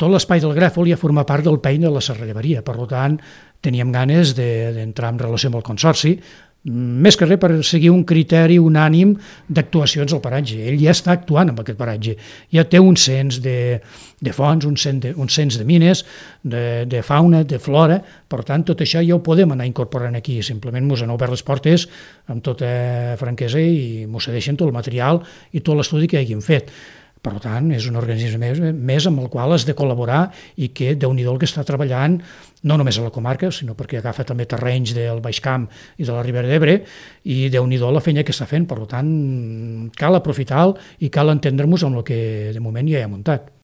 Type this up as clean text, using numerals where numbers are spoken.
tot l'espai del Grèfol ja forma part del PEI de la Serralleria, per tant, teníem ganes d'entrar en relació amb el Consorci, més que res per seguir un criteri unànim d'actuacions al paratge. Ell ja està actuant en aquest paratge, ja té un cens de fonts, un cens de mines, de fauna, de flora, per tant tot això ja ho podem anar incorporant aquí, simplement ens han obert les portes amb tota franquesa i ens cedeixen tot el material i tot l'estudi que hagin fet. Per tant, és un organisme més amb el qual has de col·laborar i que Déu-n'hi-do el que està treballant, no només a la comarca, sinó perquè agafa també terrenys del Baix Camp i de la Ribera d'Ebre, i Déu-n'hi-do la feina que està fent. Per tant, cal aprofitar-lo i cal entendre-nos amb el que de moment ja hi ha muntat.